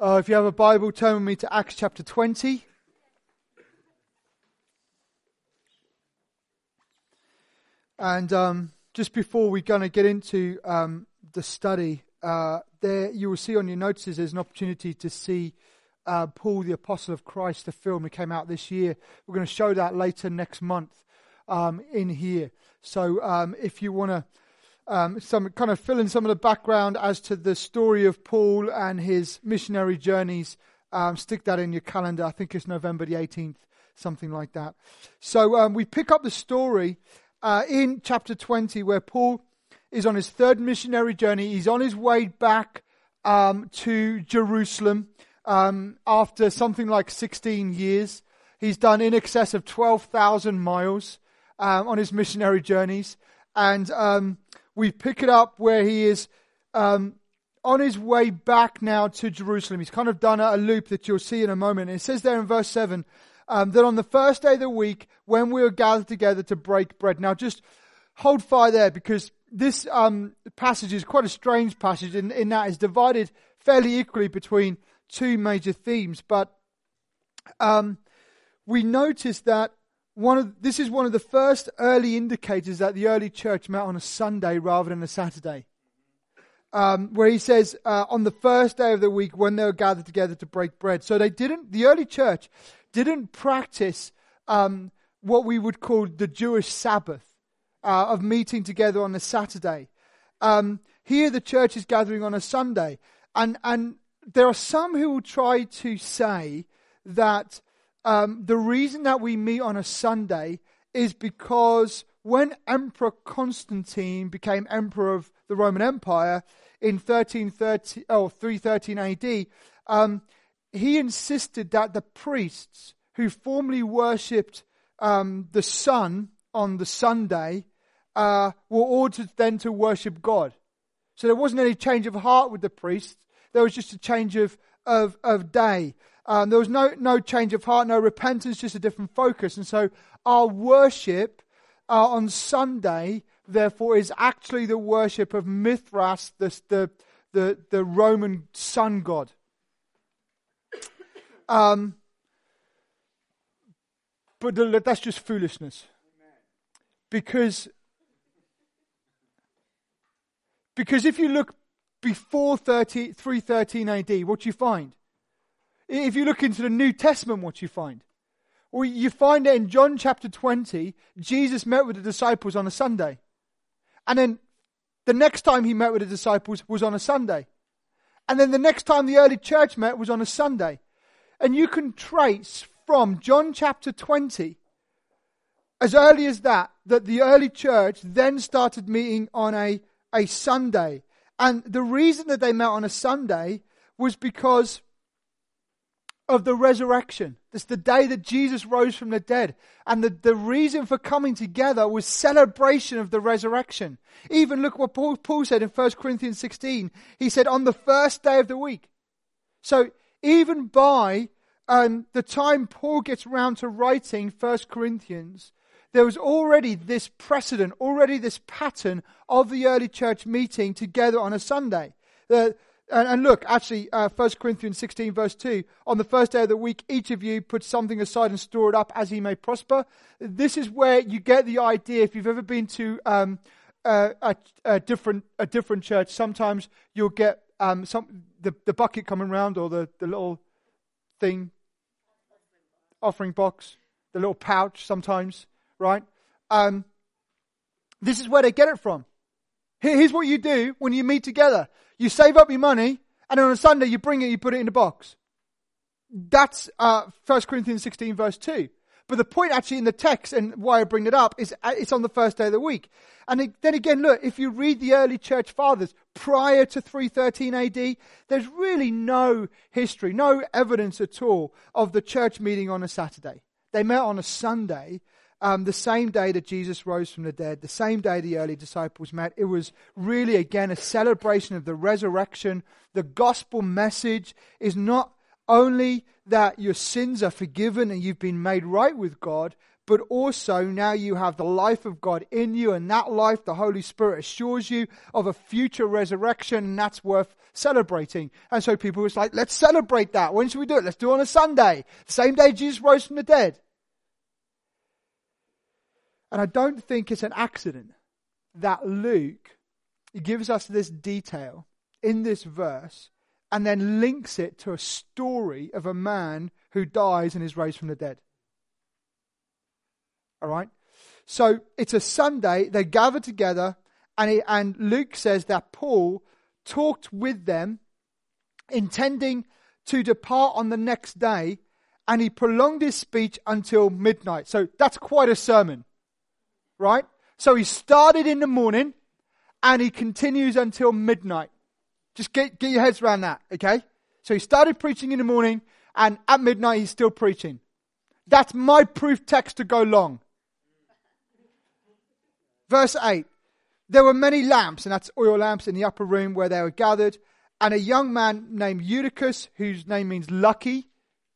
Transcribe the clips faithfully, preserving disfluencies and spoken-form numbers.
Uh, if you have a Bible, turn with me to Acts chapter twenty. And um, just before we're going to get into um, the study, uh, there you will see on your notices there's an opportunity to see uh, Paul, the Apostle of Christ, the film that came out this year. We're going to show that later next month um, in here. So um, if you want to um, some kind of fill in some of the background as to the story of Paul and his missionary journeys, um, stick that in your calendar. I think it's November the eighteenth, something like that. So um, we pick up the story Uh, in chapter twenty, where Paul is on his third missionary journey. He's on his way back um, to Jerusalem um, after something like sixteen years. He's done in excess of twelve thousand miles um, on his missionary journeys. And um, we pick it up where he is um, on his way back now to Jerusalem. He's kind of done a, a loop that you'll see in a moment. And it says there in verse seven, Um, that on the first day of the week, when we were gathered together to break bread. Now, just hold fire there, because this um, passage is quite a strange passage in, in that it's divided fairly equally between two major themes. But um, we notice that one of this is one of the first early indicators that the early church met on a Sunday rather than a Saturday. Um, where he says uh, on the first day of the week when they were gathered together to break bread. So they didn't. The early church didn't practice um, what we would call the Jewish Sabbath uh, of meeting together on a Saturday. Um, here the church is gathering on a Sunday. And, and there are some who will try to say that um, the reason that we meet on a Sunday is because when Emperor Constantine became emperor of the Roman Empire in thirteen thirty, oh, three thirteen A D, um, he insisted that the priests who formerly worshipped um, the sun on the Sunday uh, were ordered then to worship God. So there wasn't any change of heart with the priests. There was just a change of of, of day. Um, there was no, no change of heart, no repentance, just a different focus. And so our worship uh, on Sunday, therefore, is actually the worship of Mithras, the, the, the, the Roman sun god. Um, but the, that's just foolishness. Because, because if you look before three thirteen A D, what do you find? If you look into the New Testament, what do you find? Well, you find that in John chapter twenty, Jesus met with the disciples on a Sunday. And then the next time he met with the disciples was on a Sunday. And then the next time the early church met was on a Sunday. And you can trace from John chapter twenty, as early as that, that the early church then started meeting on a, a Sunday. And the reason that they met on a Sunday was because of the resurrection. It's the day that Jesus rose from the dead. And the, the reason for coming together was celebration of the resurrection. Even look what Paul, Paul said in First Corinthians sixteen. He said, on the first day of the week. So even by um, the time Paul gets round to writing First Corinthians, there was already this precedent, already this pattern of the early church meeting together on a Sunday. The, and, and look, actually, uh, First Corinthians sixteen verse two, on the first day of the week, each of you put something aside and store it up as he may prosper. This is where you get the idea. If you've ever been to um, uh, a, a different a different church, sometimes you'll get um, some the, the bucket coming around, or the, the little thing, offering box, the little pouch sometimes, right? Um, this is where they get it from. Here, here's what you do when you meet together. You save up your money, and then on a Sunday you bring it, you put it in a box. That's uh, First Corinthians sixteen verse two. But the point actually in the text, and why I bring it up, is it's on the first day of the week. And it, then again, look, if you read the early church fathers prior to three thirteen A D, there's really no history, no evidence at all of the church meeting on a Saturday. They met on a Sunday, um, the same day that Jesus rose from the dead, the same day the early disciples met. It was really, again, a celebration of the resurrection. The gospel message is not only that your sins are forgiven and you've been made right with God, but also now you have the life of God in you, and that life, the Holy Spirit assures you of a future resurrection, and that's worth celebrating. And so people was like, let's celebrate that. When should we do it? Let's do it on a Sunday, the same day Jesus rose from the dead. And I don't think it's an accident that Luke gives us this detail in this verse and then links it to a story of a man who dies and is raised from the dead. All right? So it's a Sunday, they gather together, and, he, and Luke says that Paul talked with them, intending to depart on the next day, and he prolonged his speech until midnight. So that's quite a sermon, right? So he started in the morning, and he continues until midnight. Just get, get your heads around that, okay? So he started preaching in the morning, and at midnight he's still preaching. That's my proof text to go long. Verse eight. There were many lamps, and that's oil lamps, in the upper room where they were gathered. And a young man named Eutychus, whose name means lucky.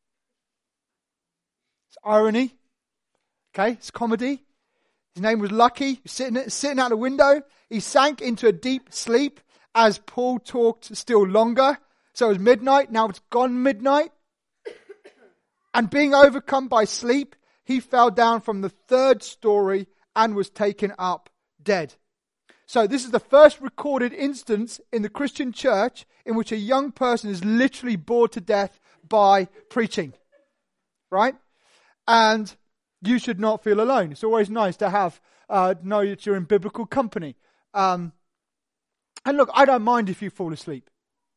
It's irony. Okay, it's comedy. His name was Lucky, sitting, sitting out the window. He sank into a deep sleep as Paul talked still longer. So it was midnight, now it's gone midnight. And being overcome by sleep, he fell down from the third story and was taken up dead. So this is the first recorded instance in the Christian church in which a young person is literally bored to death by preaching. Right? And you should not feel alone. It's always nice to have, uh, know that you're in biblical company. Um, and look, I don't mind if you fall asleep.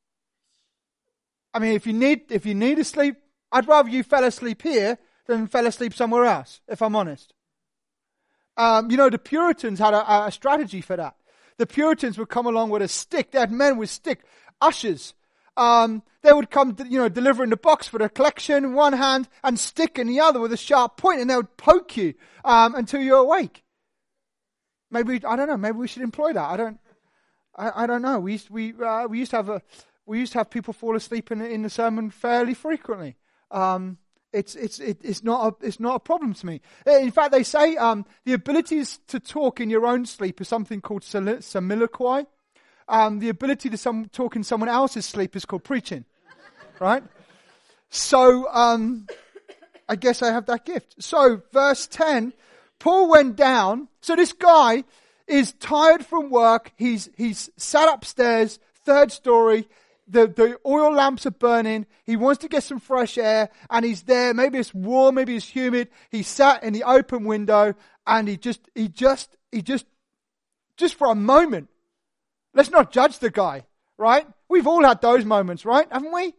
I mean, if you need, if you need to sleep, I'd rather you fell asleep here than fell asleep somewhere else, if I'm honest. Um, you know, the Puritans had a, a strategy for that. The Puritans would come along with a stick. They had men with stick, ushers. Um, they would come, you know, delivering the box for the collection in one hand and stick in the other with a sharp point, and they would poke you um, until you're awake. Maybe, I don't know, maybe we should employ that. I don't, I, I don't know. We used, we, uh, we used to have a, we used to have people fall asleep in, in the sermon fairly frequently. Um, It's it's it, it's not a it's not a problem to me. In fact, they say um, the abilities to talk in your own sleep is something called soliloquy. Um, the ability to some, talk in someone else's sleep is called preaching, right? So um, I guess I have that gift. So verse ten, Paul went down. So this guy is tired from work. He's he's sat upstairs, third story. The, the oil lamps are burning. He wants to get some fresh air, and he's there. Maybe it's warm, maybe it's humid. He sat in the open window, and he just, he just, he just, just for a moment. Let's not judge the guy, right? We've all had those moments, right? Haven't we?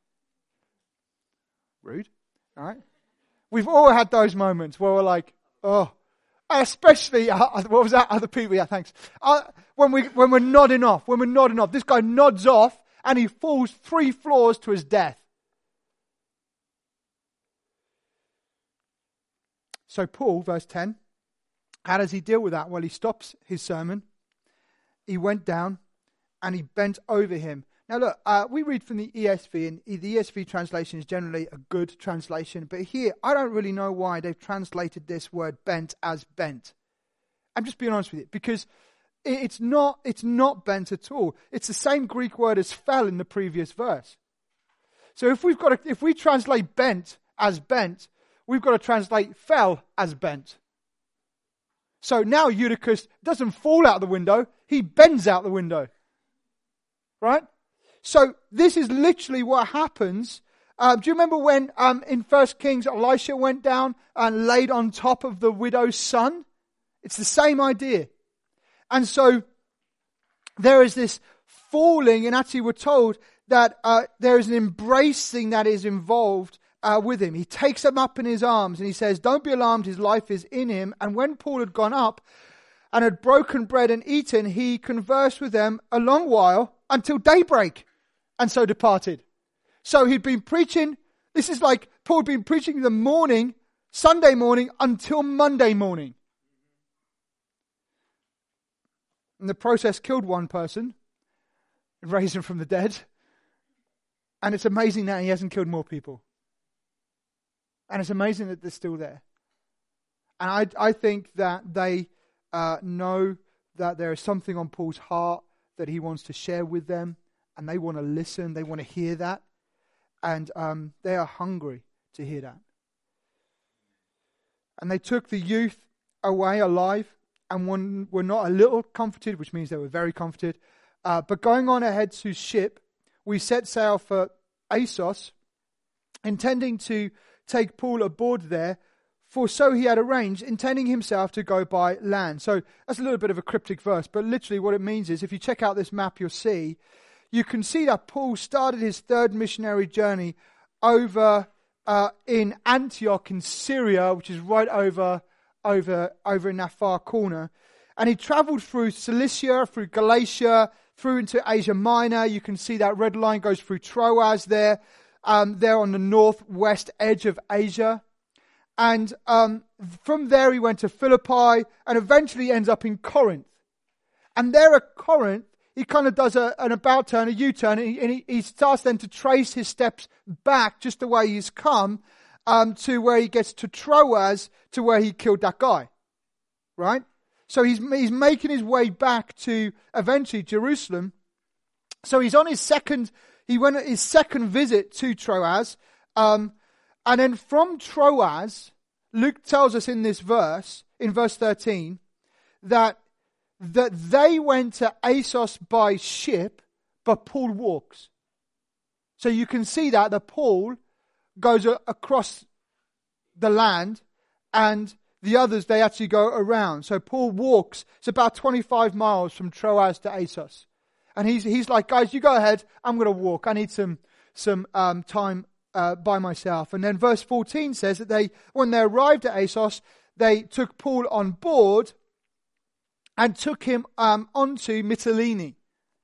Rude, all right? We've all had those moments where we're like, oh, especially, uh, what was that? Other people, yeah, thanks. Uh, when we, when we're nodding off, when we're nodding off, this guy nods off, and he falls three floors to his death. So Paul, verse ten, how does he deal with that? Well, he stops his sermon. He went down and he bent over him. Now look, uh, we read from the E S V, and the E S V translation is generally a good translation. But here, I don't really know why they've translated this word bent as bent. I'm just being honest with you, because It's not, it's not bent at all. It's the same Greek word as fell in the previous verse. So if we've got to, if we translate bent as bent, we've got to translate fell as bent. So now Eutychus doesn't fall out the window, he bends out the window. Right? So this is literally what happens. Um, do you remember when um, in First Kings Elisha went down and laid on top of the widow's son? It's the same idea. And so there is this falling, and actually we're told that uh, there is an embracing that is involved uh, with him. He takes him up in his arms and he says, don't be alarmed, his life is in him. And when Paul had gone up and had broken bread and eaten, he conversed with them a long while until daybreak, and so departed. So he'd been preaching, this is like Paul had been preaching the morning, Sunday morning, until Monday morning. And the process killed one person, raised him from the dead. And it's amazing that he hasn't killed more people. And it's amazing that they're still there. And I, I think that they uh, know that there is something on Paul's heart that he wants to share with them, and they want to listen, they want to hear that, and um, they are hungry to hear that. And they took the youth away alive, and one, were not a little comforted, which means they were very comforted. Uh, but going on ahead to ship, we set sail for Assos, intending to take Paul aboard there, for so he had arranged, intending himself to go by land. So that's a little bit of a cryptic verse, but literally what it means is, if you check out this map, you'll see, you can see that Paul started his third missionary journey over uh, in Antioch in Syria, which is right over, over, over in that far corner. And he traveled through Cilicia, through Galatia, through into Asia Minor. You can see that red line goes through Troas there. Um, there on the northwest edge of Asia. And um, from there he went to Philippi and eventually ends up in Corinth. And there at Corinth, he kind of does a, an about turn, a U-turn, and, he, and he, he starts then to trace his steps back just the way he's come um, to where he gets to Troas, to where he killed that guy. Right? So he's he's making his way back to eventually Jerusalem. So he's on his second, he went at his second visit to Troas. Um, and then from Troas, Luke tells us in this verse, in verse thirteen, that, that they went to Assos by ship, but Paul walks. So you can see that, that Paul goes a, across the land, and the others, they actually go around. So Paul walks. It's about twenty-five miles from Troas to Assos. And he's he's like, guys, you go ahead. I'm going to walk. I need some some um, time uh, by myself. And then verse fourteen says that they, when they arrived at Assos, they took Paul on board and took him um, onto Mytilene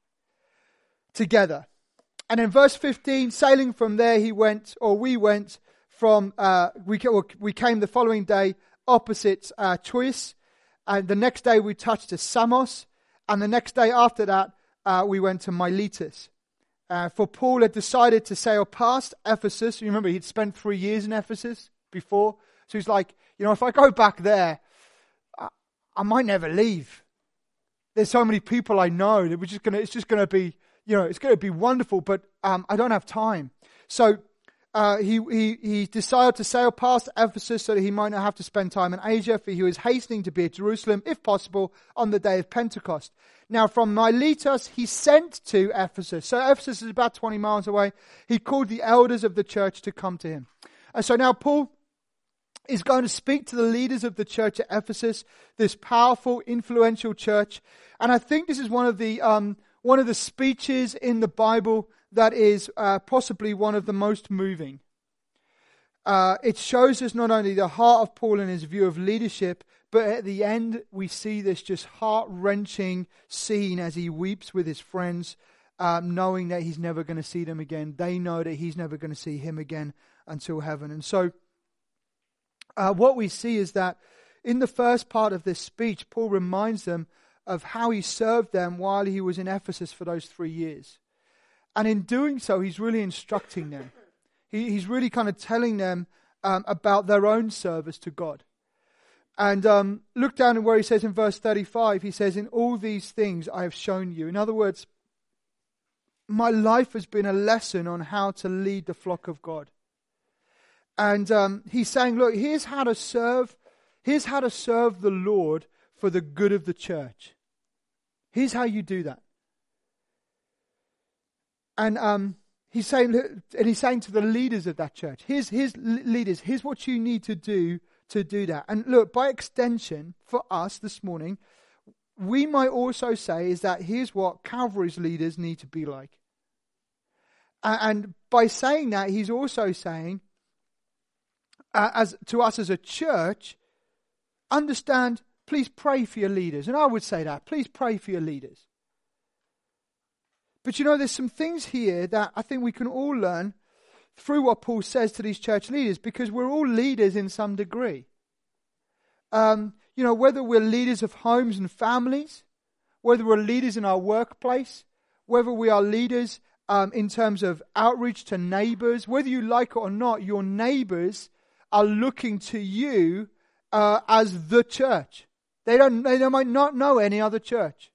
together. And in verse fifteen, sailing from there, he went, or we went from, uh, we, we came the following day opposite uh, Troas, and the next day we touched to Samos, and the next day after that uh, we went to Miletus. Uh, for Paul had decided to sail past Ephesus. You remember he'd spent three years in Ephesus before, so he's like, you know, if I go back there, I, I might never leave. There's so many people I know that we're just gonna. It's just gonna be, you know, it's gonna be wonderful, but um, I don't have time. So. Uh, he, he, he decided to sail past Ephesus so that he might not have to spend time in Asia, for he was hastening to be at Jerusalem, if possible, on the day of Pentecost. Now from Miletus he sent to Ephesus. So Ephesus is about twenty miles away. He called the elders of the church to come to him. And so now Paul is going to speak to the leaders of the church at Ephesus, this powerful, influential church. And I think this is one of the um, one of the speeches in the Bible that is uh, possibly one of the most moving. Uh, it shows us not only the heart of Paul and his view of leadership, but at the end we see this just heart-wrenching scene as he weeps with his friends, um, knowing that he's never going to see them again. They know that he's never going to see him again until heaven. And so uh, what we see is that in the first part of this speech, Paul reminds them of how he served them while he was in Ephesus for those three years. And in doing so, he's really instructing them. He, he's really kind of telling them um, about their own service to God. And um, look down at where he says in verse thirty-five, he says, in all these things I have shown you. In other words, my life has been a lesson on how to lead the flock of God. And um, he's saying, look, here's how to serve. Here's how to serve the Lord for the good of the church. Here's how you do that. And um, he's saying, and he's saying to the leaders of that church, here's, here's leaders, here's what you need to do to do that. And look, by extension, for us this morning, we might also say is that here's what Calvary's leaders need to be like. And by saying that, he's also saying, uh, as to us as a church, understand, please pray for your leaders. And I would say that, please pray for your leaders. But you know, there's some things here that I think we can all learn through what Paul says to these church leaders, because we're all leaders in some degree. Um, you know, whether we're leaders of homes and families, whether we're leaders in our workplace, whether we are leaders um, in terms of outreach to neighbors, whether you like it or not, your neighbors are looking to you uh, as the church. They don't. They might not know any other church.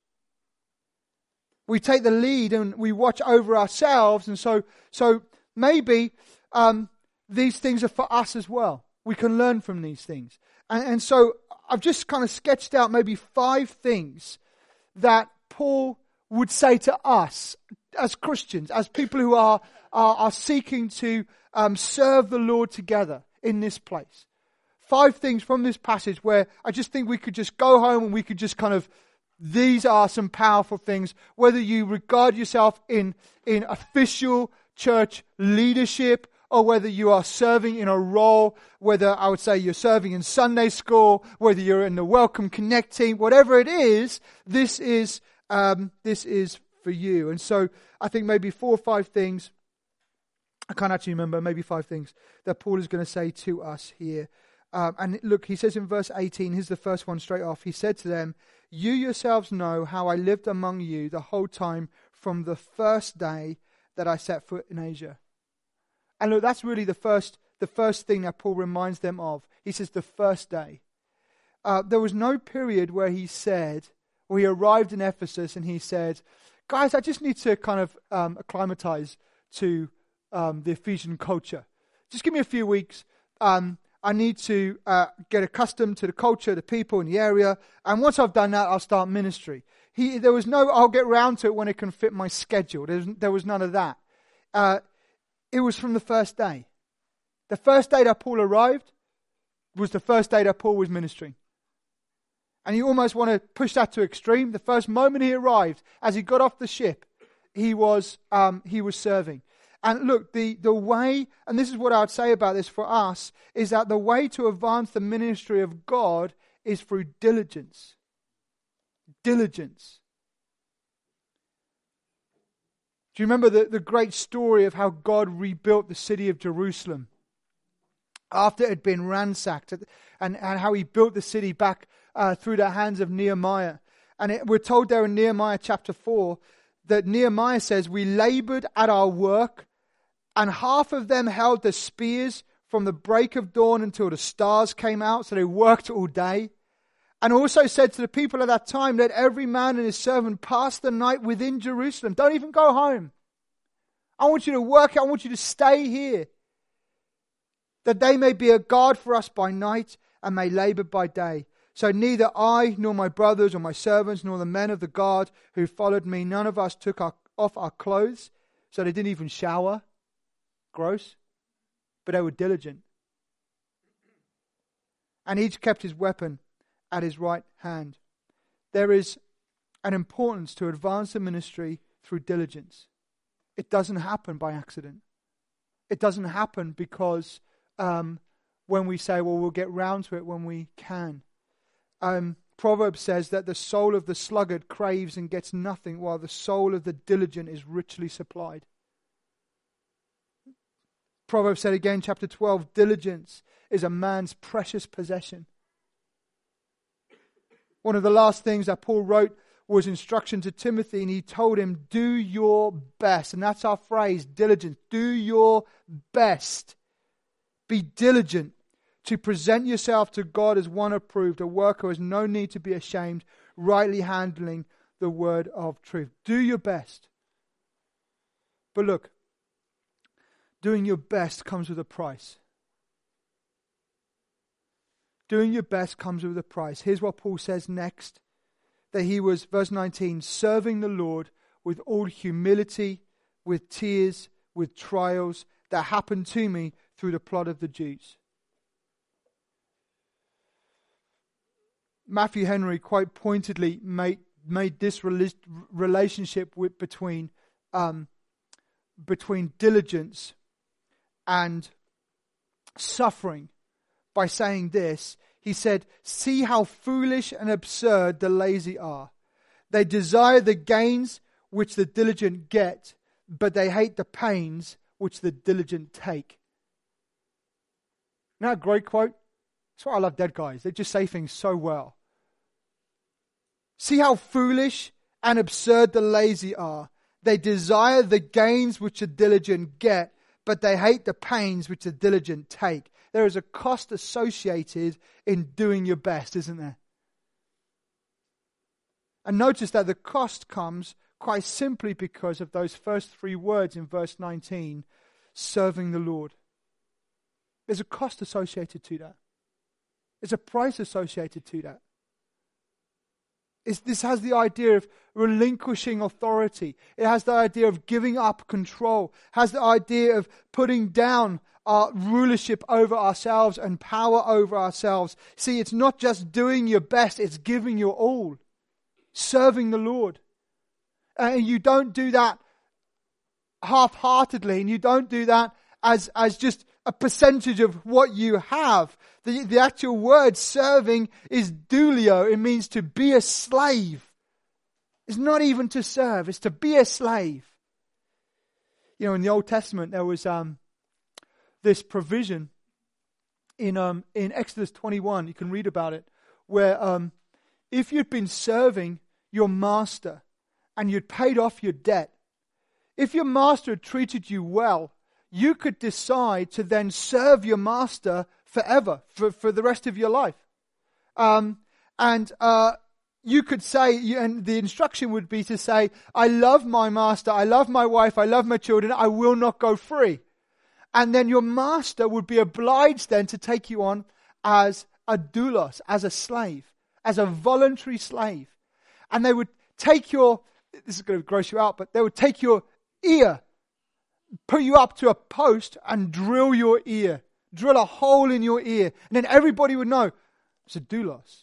We take the lead and we watch over ourselves, and so so maybe um, these things are for us as well. We can learn from these things, and, and so I've just kind of sketched out maybe five things that Paul would say to us as Christians, as people who are are, are seeking to um, serve the Lord together in this place. Five things from this passage where I just think we could just go home and we could just kind of, these are some powerful things. Whether you regard yourself in, in official church leadership, or whether you are serving in a role, whether I would say you're serving in Sunday school, whether you're in the Welcome Connect team, whatever it is, this is um, this is for you. And so I think maybe four or five things, I can't actually remember, maybe five things that Paul is going to say to us here. Um, and look, he says in verse eighteen, here's the first one straight off. He said to them, "You yourselves know how I lived among you the whole time from the first day that I set foot in Asia." And look, that's really the first the first thing that Paul reminds them of. He says the first day. Uh, there was no period where he said, or he arrived in Ephesus and he said, "Guys, I just need to kind of um, acclimatize to um, the Ephesian culture. Just give me a few weeks. Um, I need to uh, get accustomed to the culture, the people in the area. And once I've done that, I'll start ministry." He, there was no, I'll get round to it when it can fit my schedule. There was, there was none of that. Uh, it was from the first day. The first day that Paul arrived was the first day that Paul was ministering. And you almost want to push that to extreme. The first moment he arrived, as he got off the ship, he was um, he was serving. And look, the, the way, and this is what I would say about this for us, is that the way to advance the ministry of God is through diligence. Diligence. Do you remember the, the great story of how God rebuilt the city of Jerusalem after it had been ransacked, and, and how he built the city back uh, through the hands of Nehemiah? And it, we're told there in Nehemiah chapter four that Nehemiah says, "We labored at our work, and half of them held the spears from the break of dawn until the stars came out." So they worked all day. And also said to the people at that time, "Let every man and his servant pass the night within Jerusalem. Don't even go home. I want you to work. I want you to stay here. That they may be a guard for us by night and may labor by day. So neither I, nor my brothers, or my servants, nor the men of the guard who followed me, none of us took our, off our clothes." So they didn't even shower. Gross. But they were diligent. And each kept his weapon at his right hand. There is an importance to advance the ministry through diligence. It doesn't happen by accident. It doesn't happen because um, when we say, well, we'll get round to it when we can. Um, Proverbs says that the soul of the sluggard craves and gets nothing, while the soul of the diligent is richly supplied. Proverbs said again, chapter twelve, diligence is a man's precious possession. One of the last things that Paul wrote was instruction to Timothy, and he told him, do your best. And that's our phrase, diligence. Do your best. Be diligent to present yourself to God as one approved, a worker who has no need to be ashamed, rightly handling the word of truth. Do your best. But look, doing your best comes with a price. Doing your best comes with a price. Here's what Paul says next. That he was, verse nineteen, serving the Lord with all humility, with tears, with trials that happened to me through the plot of the Jews. Matthew Henry quite pointedly made, made this relationship with, between, um, between diligence and suffering by saying this. He said, see how foolish and absurd the lazy are. They desire the gains which the diligent get, but they hate the pains which the diligent take. Isn't that a great quote? That's why I love dead guys. They just say things so well. See how foolish and absurd the lazy are. They desire the gains which the diligent get, but they hate the pains which the diligent take. There is a cost associated in doing your best, isn't there? And notice that the cost comes quite simply because of those first three words in verse nineteen, serving the Lord. There's a cost associated to that. There's a price associated to that. It's, this has the idea of relinquishing authority. It has the idea of giving up control. It has the idea of putting down our rulership over ourselves and power over ourselves. See, it's not just doing your best, it's giving your all. Serving the Lord. And you don't do that half-heartedly, and you don't do that as, as just a percentage of what you have. The, the actual word serving is doulio. It means to be a slave. It's not even to serve, it's to be a slave. You know, in the Old Testament, there was um, this provision in um, in Exodus twenty-one, you can read about it, where um, if you'd been serving your master and you'd paid off your debt, if your master had treated you well, you could decide to then serve your master forever, for, for the rest of your life. Um, and uh, you could say, and the instruction would be to say, I love my master, I love my wife, I love my children, I will not go free. And then your master would be obliged then to take you on as a doulos, as a slave, as a voluntary slave. And they would take your, this is going to gross you out, but they would take your ear, put you up to a post and drill your ear. Drill a hole in your ear. And then everybody would know it's a doulos.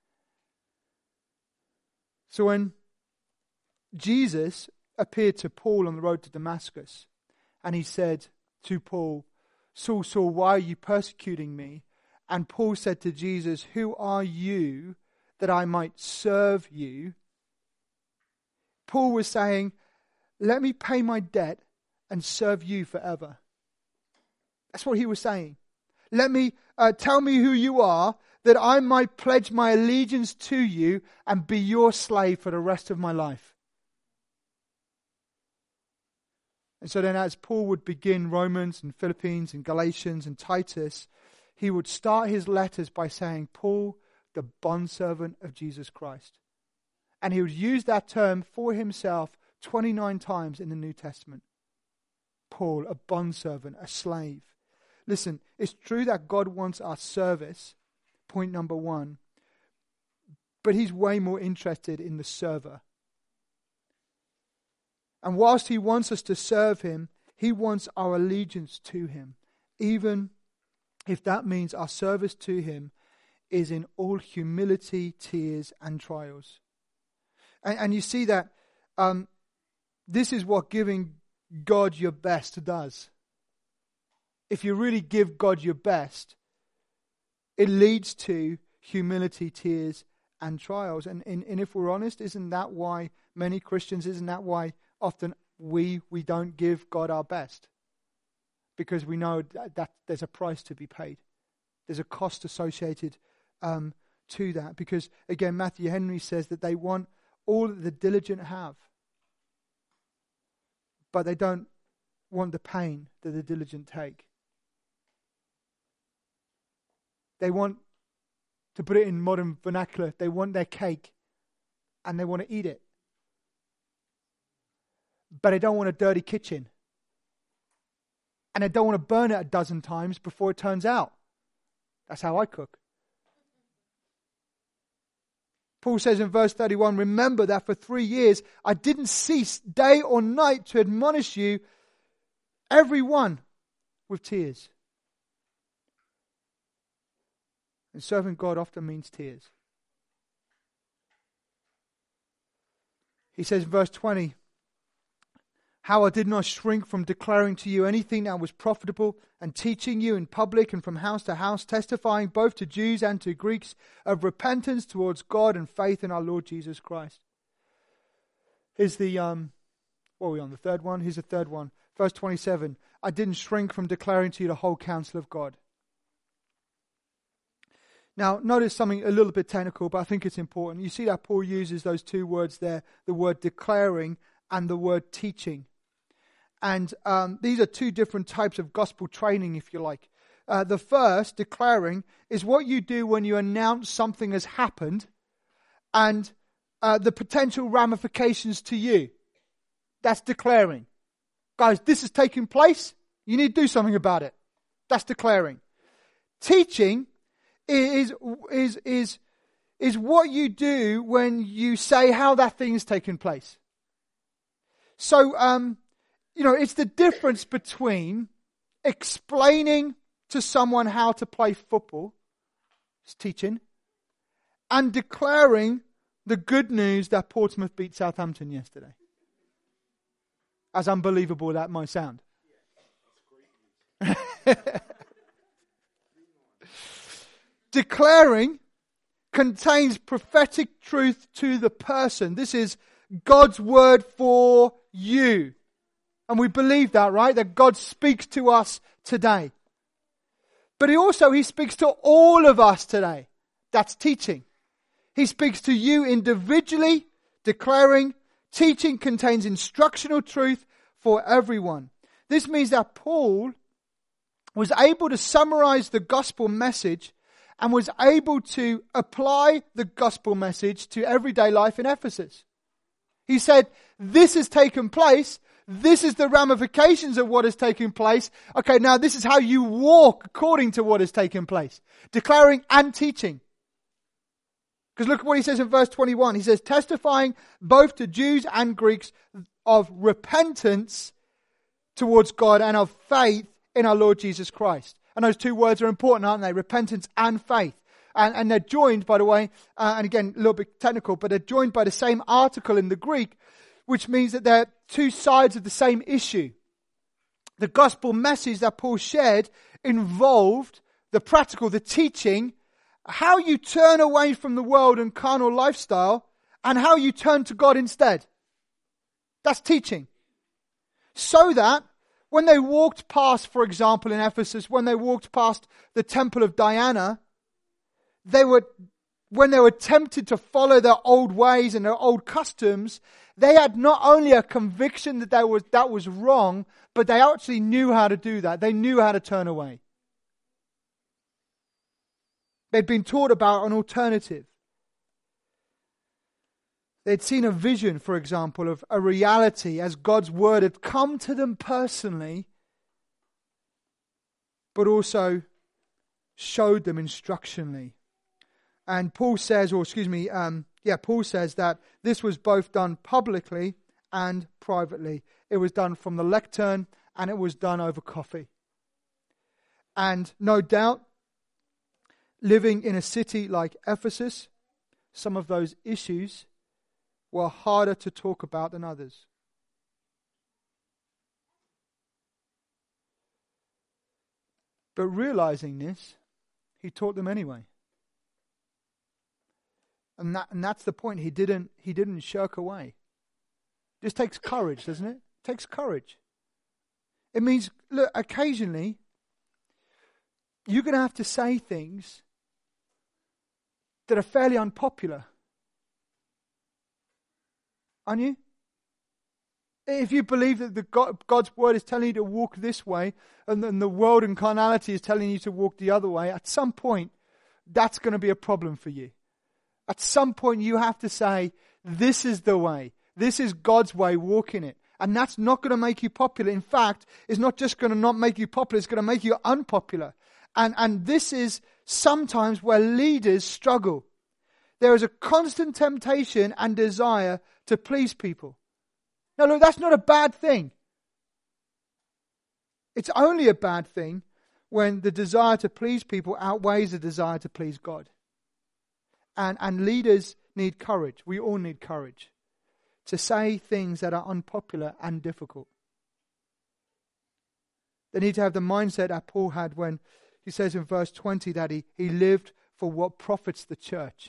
So when Jesus appeared to Paul on the road to Damascus, and he said to Paul, Saul, Saul, why are you persecuting me? And Paul said to Jesus, who are you that I might serve you? Paul was saying, let me pay my debt and serve you forever. That's what he was saying. Let me, uh, tell me who you are, that I might pledge my allegiance to you and be your slave for the rest of my life. And so then as Paul would begin Romans and Philippians and Galatians and Titus, he would start his letters by saying, Paul, the bondservant of Jesus Christ. And he would use that term for himself twenty-nine times in the New Testament. Paul, a bondservant, a slave. Listen, it's true that God wants our service, point number one, but he's way more interested in the server. And whilst he wants us to serve him, he wants our allegiance to him, even if that means our service to him is in all humility, tears, and trials. And, and you see that um, this is what giving God your best does. If you really give God your best, it leads to humility, tears, and trials. And, and, and if we're honest, isn't that why many Christians, isn't that why often we we don't give God our best? Because we know that, that there's a price to be paid. There's a cost associated um, to that. Because, again, Matthew Henry says that they want all that the diligent have, but they don't want the pain that the diligent take. They want, to put it in modern vernacular, they want their cake and they want to eat it. But they don't want a dirty kitchen. And they don't want to burn it a dozen times before it turns out. That's how I cook. Paul says in verse thirty-one, remember that for three years I didn't cease day or night to admonish you, every one with tears. And serving God often means tears. He says in verse twenty, how I did not shrink from declaring to you anything that was profitable and teaching you in public and from house to house, testifying both to Jews and to Greeks of repentance towards God and faith in our Lord Jesus Christ. Here's the, um, what are we on, the third one? Here's the third one. Verse twenty-seven, I didn't shrink from declaring to you the whole counsel of God. Now, notice something a little bit technical, but I think it's important. You see that Paul uses those two words there, the word declaring and the word teaching. And um, these are two different types of gospel training, if you like. Uh, the first, declaring, is what you do when you announce something has happened and uh, the potential ramifications to you. That's declaring. Guys, this is taking place. You need to do something about it. That's declaring. Teaching is is is is what you do when you say how that thing is taking place. So, um, you know, it's the difference between explaining to someone how to play football, it's teaching, and declaring the good news that Portsmouth beat Southampton yesterday. As unbelievable that might sound. Declaring contains prophetic truth to the person. This is God's word for you. And we believe that, right? That God speaks to us today. But he also, he speaks to all of us today. That's teaching. He speaks to you individually, declaring. Teaching contains instructional truth for everyone. This means that Paul was able to summarize the gospel message and was able to apply the gospel message to everyday life in Ephesus. He said, this has taken place. This is the ramifications of what has taken place. Okay, now this is how you walk according to what has taken place. Declaring and teaching. Because look at what he says in verse twenty-one. He says, testifying both to Jews and Greeks of repentance towards God and of faith in our Lord Jesus Christ. And those two words are important, aren't they? Repentance and faith. And, and they're joined, by the way, uh, and again, a little bit technical, but they're joined by the same article in the Greek, which means that they're two sides of the same issue. The gospel message that Paul shared involved the practical, the teaching, how you turn away from the world and carnal lifestyle, and how you turn to God instead. That's teaching. So that when they walked past, for example, in Ephesus, when they walked past the temple of Diana, they were, when they were tempted to follow their old ways and their old customs, they had not only a conviction that that was, that was wrong, but they actually knew how to do that. They knew how to turn away. They'd been taught about an alternative. They'd seen a vision, for example, of a reality as God's word had come to them personally, but also showed them instructionally. And Paul says, or excuse me, um, yeah, Paul says that this was both done publicly and privately. It was done from the lectern and it was done over coffee. And no doubt, living in a city like Ephesus, some of those issues were harder to talk about than others. But realizing this, he taught them anyway. And that and that's the point. He didn't he didn't shirk away. This takes courage, doesn't it? It takes courage. It means, look, occasionally you're going to have to say things that are fairly unpopular. Aren't you? If you believe that the God, God's word is telling you to walk this way, and then the world and carnality is telling you to walk the other way, at some point, that's going to be a problem for you. At some point, you have to say, this is the way. This is God's way, walk in it. And that's not going to make you popular. In fact, it's not just going to not make you popular, it's going to make you unpopular. And, and this is sometimes where leaders struggle. There is a constant temptation and desire to please people. Now look, that's not a bad thing. It's only a bad thing when the desire to please people outweighs the desire to please God. And, and leaders need courage. We all need courage to say things that are unpopular and difficult. They need to have the mindset that Paul had when he says in verse twenty that he, he lived for what profits the church,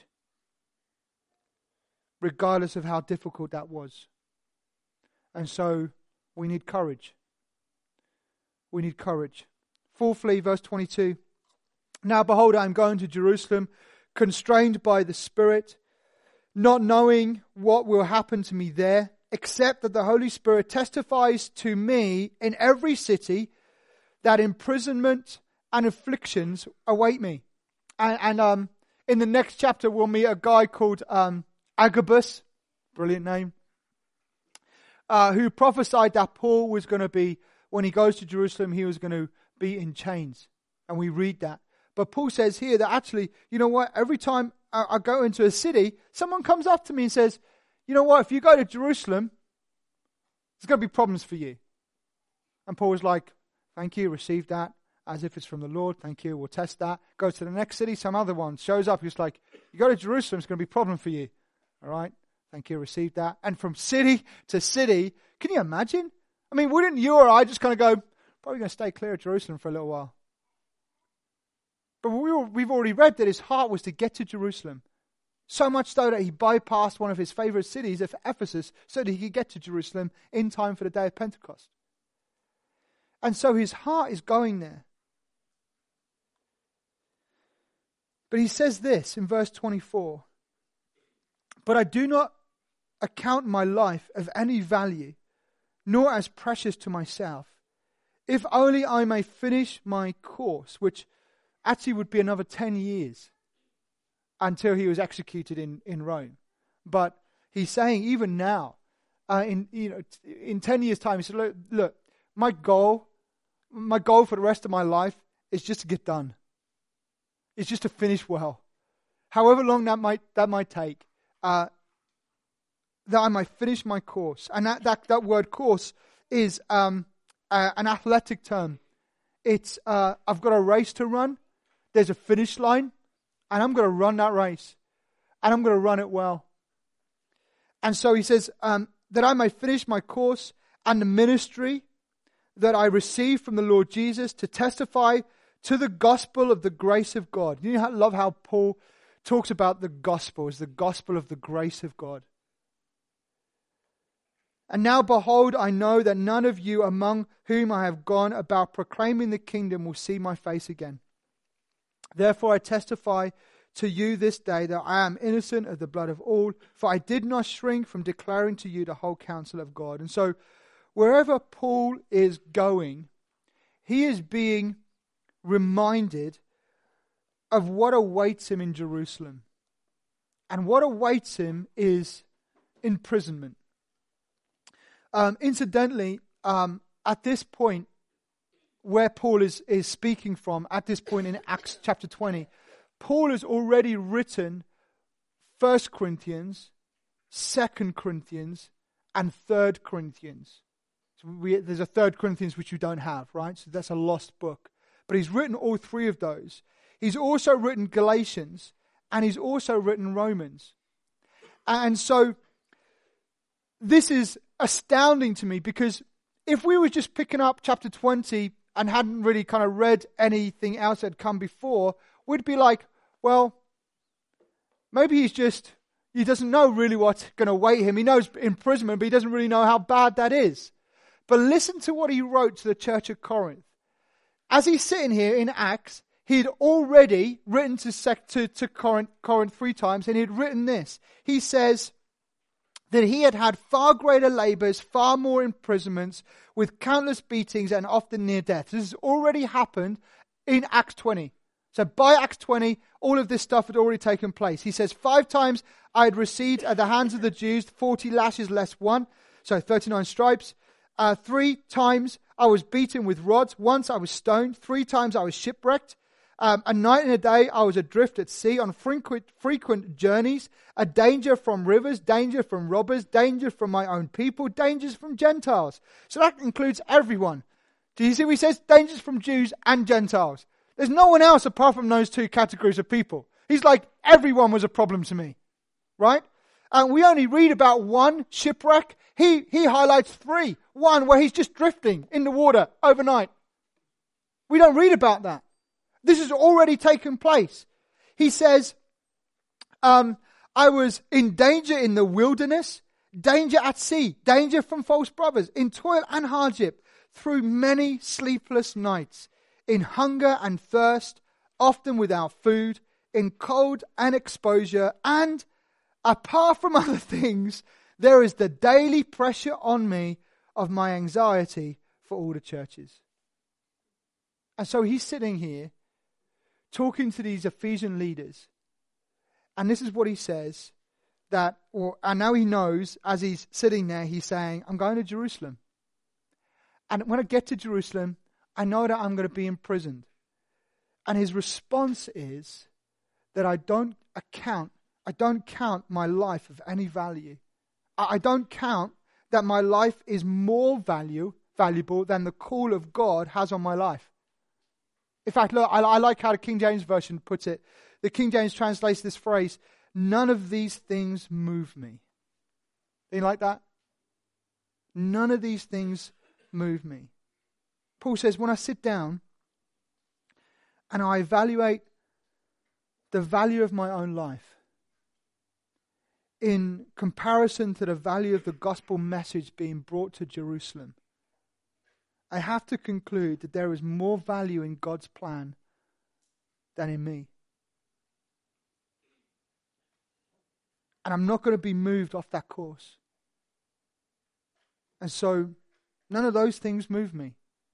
regardless of how difficult that was. And so we need courage. We need courage. Fourthly, verse twenty-two. Now behold, I am going to Jerusalem, constrained by the Spirit, not knowing what will happen to me there, except that the Holy Spirit testifies to me in every city that imprisonment and afflictions await me. And, and um, in the next chapter, we'll meet a guy called um, Agabus, brilliant name, uh, who prophesied that Paul was going to be, when he goes to Jerusalem, he was going to be in chains. And we read that. But Paul says here that actually, you know what, every time I, I go into a city, someone comes up to me and says, you know what, if you go to Jerusalem, there's going to be problems for you. And Paul was like, thank you, receive that, as if it's from the Lord, thank you, we'll test that. Goes to the next city, some other one shows up, he's like, you go to Jerusalem, it's going to be a problem for you. All right, thank you, receive that. And from city to city, can you imagine? I mean, wouldn't you or I just kind of go, probably going to stay clear of Jerusalem for a little while? But we were, we've already read that his heart was to get to Jerusalem. So much so that he bypassed one of his favorite cities, Ephesus, so that he could get to Jerusalem in time for the day of Pentecost. And so his heart is going there. But he says this in verse twenty-four. But I do not account my life of any value, nor as precious to myself, if only I may finish my course, which actually would be another ten years until he was executed in, in Rome. But he's saying even now, uh, in you know, in ten years' time, he said, look, look, my goal, my goal for the rest of my life is just to get done. It's just to finish well. However long that might that might take, uh, that I might finish my course. And that, that, that word course is um, uh, an athletic term. It's uh, I've got a race to run. There's a finish line. And I'm going to run that race. And I'm going to run it well. And so he says, um, that I may finish my course and the ministry that I received from the Lord Jesus to testify to the gospel of the grace of God. You know, I love how Paul talks about the gospel as the gospel of the grace of God. And now behold, I know that none of you among whom I have gone about proclaiming the kingdom will see my face again. Therefore I testify to you this day that I am innocent of the blood of all, for I did not shrink from declaring to you the whole counsel of God. And so wherever Paul is going, he is being reminded of what awaits him in Jerusalem. And what awaits him is imprisonment. Um, incidentally, um, at this point, where Paul is, is speaking from, at this point in Acts chapter twenty, Paul has already written First Corinthians, Second Corinthians, and Third Corinthians. So we, there's a Third Corinthians which you don't have, right? So that's a lost book. But he's written all three of those. He's also written Galatians, and he's also written Romans. And so this is astounding to me, because if we were just picking up chapter twenty and hadn't really kind of read anything else that had come before, we'd be like, well, maybe he's just, he doesn't know really what's going to await him. He knows imprisonment, but he doesn't really know how bad that is. But listen to what he wrote to the church of Corinth. As he's sitting here in Acts, he'd already written to, sec- to, to Corinth, Corinth three times, and he'd written this. He says that he had had far greater labors, far more imprisonments, with countless beatings and often near death. This has already happened in Acts twenty. So by Acts twenty, all of this stuff had already taken place. He says, five times I had received at the hands of the Jews forty lashes less one, so thirty-nine stripes. Uh, three times I was beaten with rods. Once I was stoned. Three times I was shipwrecked. Um, a night and a day I was adrift at sea on frequent, frequent journeys, a danger from rivers, danger from robbers, danger from my own people, dangers from Gentiles. So that includes everyone. Do you see what he says? Dangers from Jews and Gentiles. There's no one else apart from those two categories of people. He's like, everyone was a problem to me. Right? And we only read about one shipwreck. He, he highlights three. One where he's just drifting in the water overnight. We don't read about that. This has already taken place. He says, um, I was in danger in the wilderness, danger at sea, danger from false brothers, in toil and hardship, through many sleepless nights, in hunger and thirst, often without food, in cold and exposure, and apart from other things, There is the daily pressure on me of my anxiety for all the churches. And so he's sitting here talking to these Ephesian leaders. And this is what he says, that, or, and now he knows, as he's sitting there, he's saying, I'm going to Jerusalem. And when I get to Jerusalem, I know that I'm going to be imprisoned. And his response is that I don't account, I don't count my life of any value. I, I don't count that my life is more value, valuable than the call of God has on my life. In fact, look, I, I like how the King James Version puts it. The King James translates this phrase, none of these things move me. Do you like that? None of these things move me. Paul says, when I sit down and I evaluate the value of my own life in comparison to the value of the gospel message being brought to Jerusalem, I have to conclude that there is more value in God's plan than in me. And I'm not going to be moved off that course. And so, none of those things move me.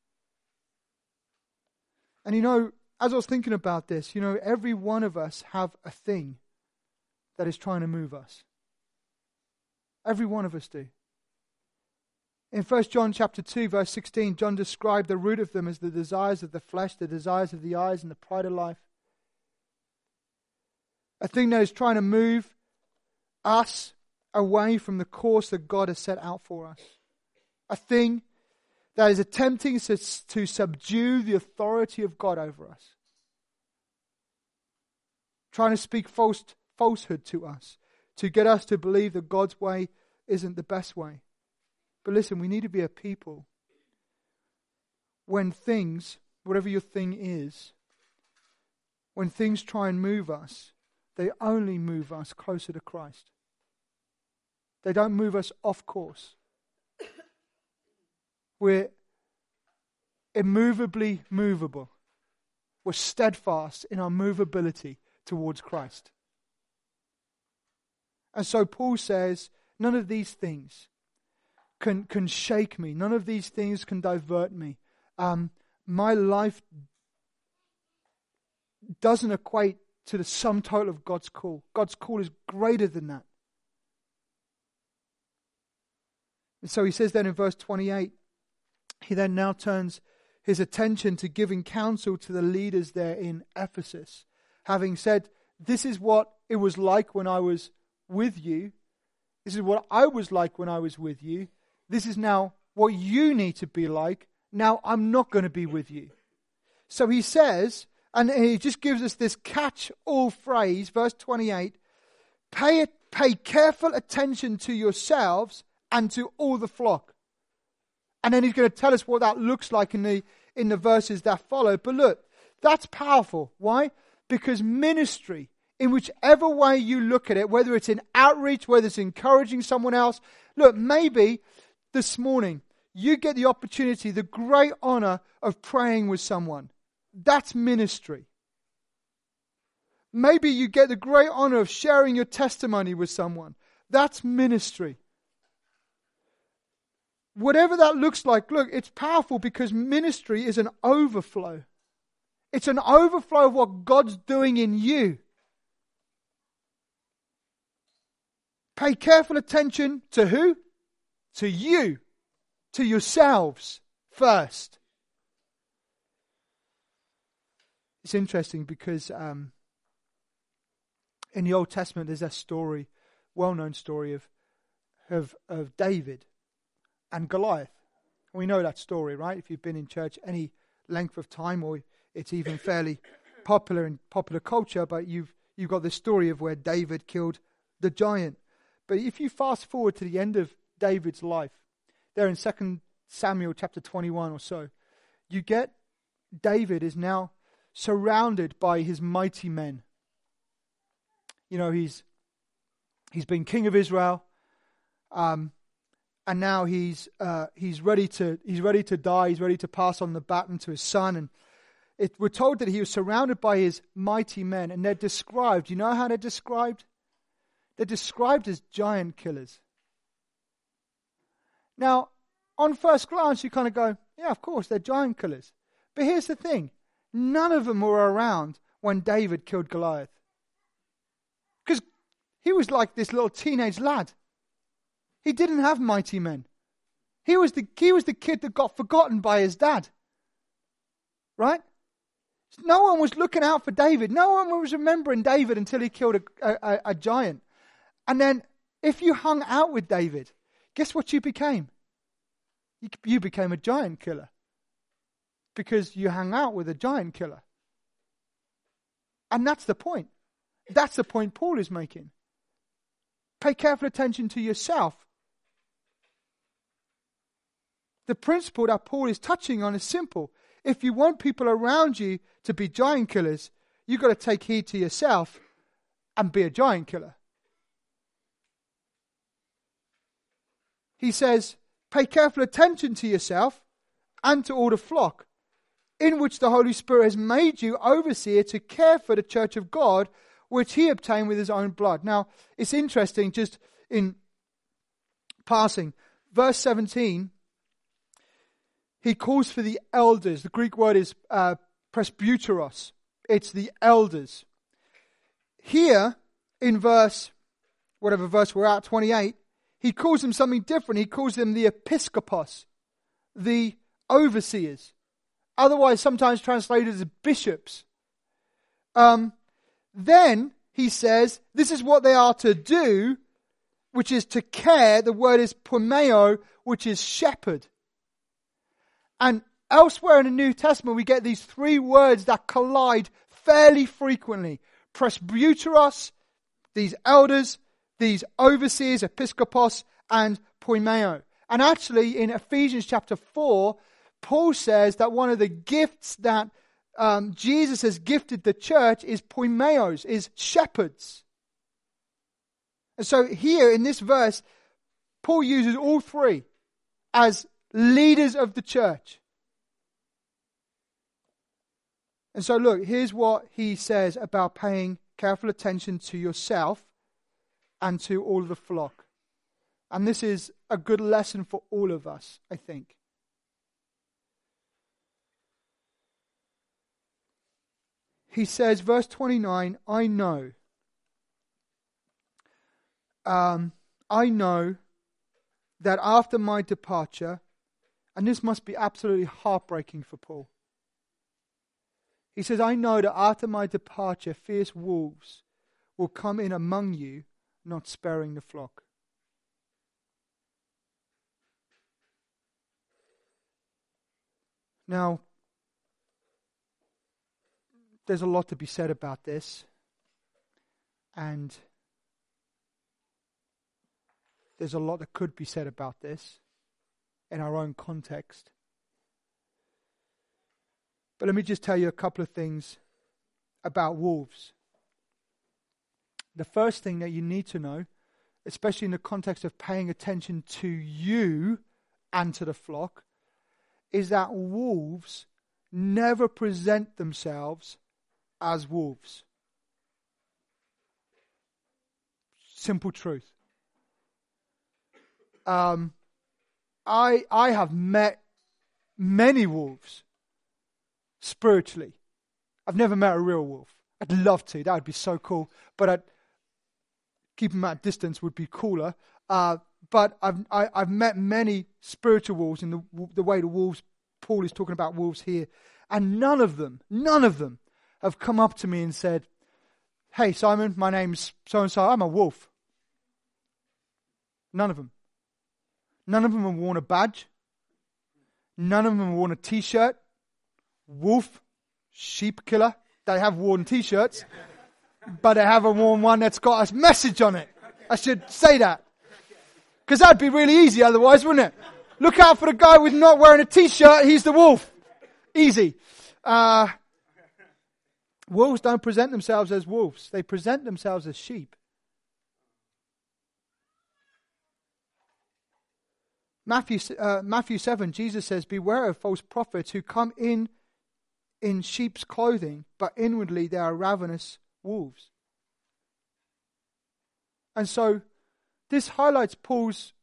And you know, as I was thinking about this, you know, every one of us have a thing that is trying to move us. Every one of us do. In First John chapter two, verse sixteen, John described the root of them as the desires of the flesh, the desires of the eyes, and the pride of life. A thing that is trying to move us away from the course that God has set out for us. A thing that is attempting to, to subdue the authority of God over us. Trying to speak false, falsehood to us, to get us to believe that God's way isn't the best way. But listen, we need to be a people when things, whatever your thing is, when things try and move us, they only move us closer to Christ. They don't move us off course. We're immovably movable. We're steadfast in our movability towards Christ. And so Paul says, none of these things can, can shake me. None of these things can divert me. Um, my life doesn't equate to the sum total of God's call. God's call is greater than that. And so he says then in verse twenty-eight, he then now turns his attention to giving counsel to the leaders there in Ephesus. Having said, this is what it was like when I was with you. This is what I was like when I was with you. This is now what you need to be like. Now I'm not going to be with you. So he says, and he just gives us this catch-all phrase, verse twenty-eight, pay, pay careful attention to yourselves and to all the flock. And then he's going to tell us what that looks like in the in the verses that follow. But look, that's powerful. Why? Because ministry, in whichever way you look at it, whether it's in outreach, whether it's encouraging someone else, look, maybe this morning you get the opportunity, the great honor of praying with someone. That's ministry. Maybe you get the great honor of sharing your testimony with someone. That's ministry. Whatever that looks like, look, it's powerful because ministry is an overflow. It's an overflow of what God's doing in you. Pay careful attention to who? To you. To yourselves first. It's interesting because um, in the Old Testament there's that story, well-known story of, of, of David and Goliath. We know that story, right? If you've been in church any length of time, or it's even fairly popular in popular culture, but you've you've got this story of where David killed the giant. But if you fast forward to the end of David's life, there in Second Samuel chapter twenty-one or so, you get David is now surrounded by his mighty men. You know, he's he's been king of Israel. Um And now he's uh, he's ready to he's ready to die. He's ready to pass on the baton to his son. And it, we're told that he was surrounded by his mighty men, and they're described. You know how they're described? They're described as giant killers. Now, on first glance, you kind of go, yeah, of course, they're giant killers. But here's the thing. None of them were around when David killed Goliath. Because he was like this little teenage lad. He didn't have mighty men. He was the he was the kid that got forgotten by his dad. Right? No one was looking out for David. No one was remembering David until he killed a, a, a giant. And then if you hung out with David, guess what you became? You, you became a giant killer. Because you hung out with a giant killer. And that's the point. That's the point Paul is making. Pay careful attention to yourself. The principle that Paul is touching on is simple. If you want people around you to be giant killers, you've got to take heed to yourself and be a giant killer. He says, pay careful attention to yourself and to all the flock, in which the Holy Spirit has made you overseer to care for the church of God, which he obtained with his own blood. Now, it's interesting, just in passing, verse seventeen, he calls for the elders. The Greek word is uh, presbyteros. It's the elders. Here, in verse, whatever verse we're at, twenty-eight, he calls them something different. He calls them the episkopos, the overseers. Otherwise, sometimes translated as bishops. Um, then, he says, this is what they are to do, which is to care. The word is poimeo, which is shepherd. And elsewhere in the New Testament, we get these three words that collide fairly frequently. Presbyteros, these elders, these overseers, episkopos, and poimeo. And actually, in Ephesians chapter four, Paul says that one of the gifts that um, Jesus has gifted the church is poimeos, is shepherds. And so here in this verse, Paul uses all three as leaders of the church. And so look, here's what he says about paying careful attention to yourself and to all of the flock. And this is a good lesson for all of us, I think. He says, verse twenty-nine, I know. Um, I know that after my departure, and this must be absolutely heartbreaking for Paul. He says, I know that after my departure, fierce wolves will come in among you, not sparing the flock. Now, there's a lot to be said about this. And there's a lot that could be said about this in our own context. But let me just tell you a couple of things about wolves. The first thing that you need to know, especially in the context of paying attention to you and to the flock, is that wolves never present themselves as wolves. Simple truth. Um, I I have met many wolves spiritually. I've never met a real wolf. I'd love to. That would be so cool. But I'd, keep them at distance would be cooler. Uh, but I've I, I've met many spiritual wolves in the the way the wolves Paul is talking about wolves here, and none of them, none of them, have come up to me and said, "Hey Simon, my name's so and so. I'm a wolf." None of them. None of them have worn a badge. None of them have worn a T-shirt. Wolf, sheep killer. They have worn T-shirts, but they haven't worn one that's got a message on it. I should say that. Because that'd be really easy otherwise, wouldn't it? Look out for the guy with not wearing a T-shirt. He's the wolf. Easy. Uh, wolves don't present themselves as wolves. They present themselves as sheep. Matthew, uh, Matthew seven, Jesus says, beware of false prophets who come in in sheep's clothing, but inwardly they are ravenous wolves. And so this highlights Paul's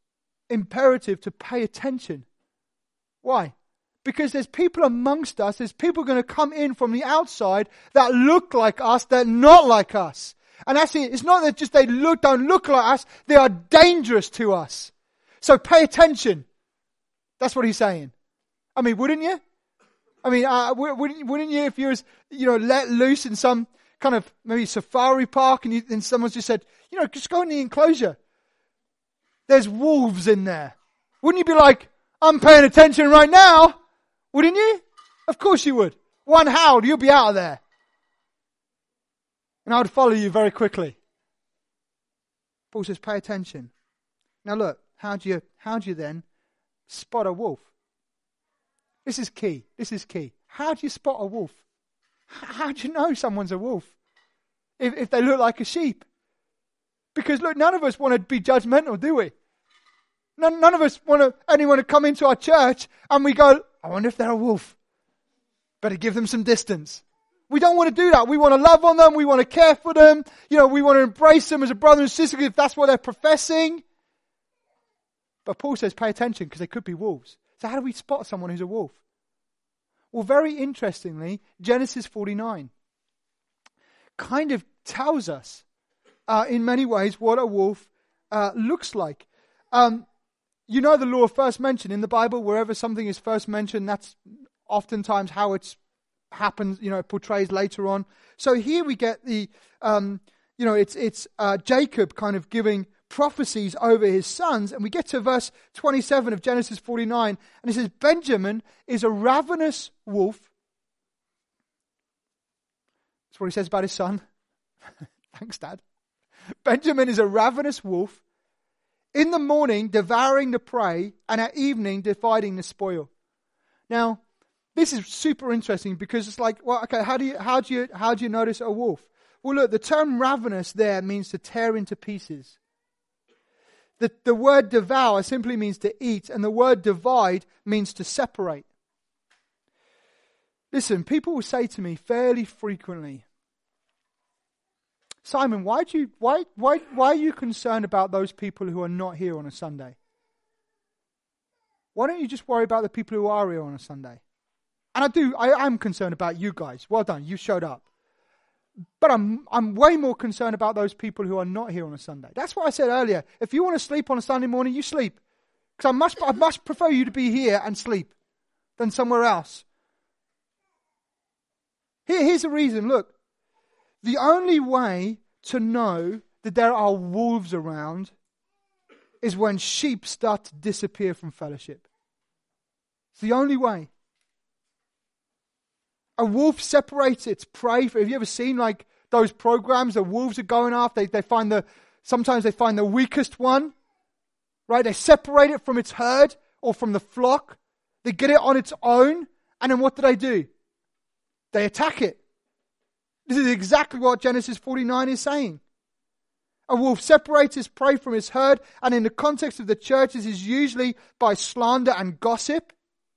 imperative to pay attention. Why? Because there's people amongst us, there's people going to come in from the outside that look like us, that are not like us. And that's it. It's not that just they look, don't look like us, they are dangerous to us. So pay attention. That's what he's saying. I mean, wouldn't you? I mean, uh, wouldn't, wouldn't you if you was, you know, let loose in some kind of maybe safari park and, you, and someone's just said, you know, just go in the enclosure. There's wolves in there. Wouldn't you be like, I'm paying attention right now? Wouldn't you? Of course you would. One howl, you'll be out of there. And I would follow you very quickly. Paul says, pay attention. Now look, how do you, how do you then spot a wolf? This is key. This is key. How do you spot a wolf? How do you know someone's a wolf? If, if they look like a sheep. Because look, none of us want to be judgmental, do we? None, none of us want to, anyone to come into our church and we go, I wonder if they're a wolf. Better give them some distance. We don't want to do that. We want to love on them. We want to care for them. You know, we want to embrace them as a brother and sister if that's what they're professing. But Paul says, pay attention because they could be wolves. So how do we spot someone who's a wolf? Well, very interestingly, Genesis forty-nine kind of tells us uh, in many ways what a wolf uh, looks like. Um, you know the law of first mention in the Bible, wherever something is first mentioned, that's oftentimes how it's happens, you know, it portrays later on. So here we get the, um, you know, it's it's uh, Jacob kind of giving prophecies over his sons, and we get to verse twenty-seven of Genesis forty-nine, and it says, Benjamin is a ravenous wolf. That's what he says about his son. Thanks, Dad. Benjamin is a ravenous wolf, in the morning devouring the prey, and at evening dividing the spoil. Now, this is super interesting because it's like, well, okay, how do you how do you how do you notice a wolf? Well, look, the term ravenous there means to tear into pieces. The, the word devour simply means to eat, and the word divide means to separate. Listen, people will say to me fairly frequently, Simon, why do you why why why are you concerned about those people who are not here on a Sunday? Why don't you just worry about the people who are here on a Sunday? And I do, I am concerned about you guys. Well done, you showed up. But I'm I'm way more concerned about those people who are not here on a Sunday. That's what I said earlier. If you want to sleep on a Sunday morning, you sleep. Because I must I must prefer you to be here and sleep than somewhere else. Here, here's the reason. Look, the only way to know that there are wolves around is when sheep start to disappear from fellowship. It's the only way. A wolf separates its prey. Have you ever seen like those programs the wolves are going after? They, they find the, sometimes they find the weakest one, right? They separate it from its herd or from the flock. They get it on its own. And then what do they do? They attack it. This is exactly what Genesis forty-nine is saying. A wolf separates his prey from his herd. And in the context of the church, this is usually by slander and gossip.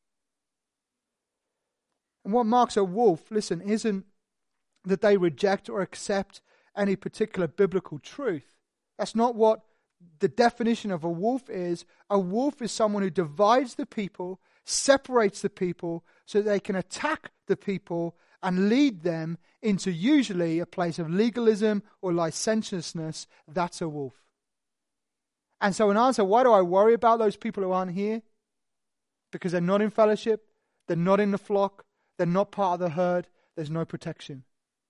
And what marks a wolf, listen, isn't that they reject or accept any particular biblical truth. That's not what the definition of a wolf is. A wolf is someone who divides the people, separates the people, so they can attack the people and lead them into usually a place of legalism or licentiousness. That's a wolf. And so in answer, why do I worry about those people who aren't here? Because they're not in fellowship, they're not in the flock, they're not part of the herd. There's no protection.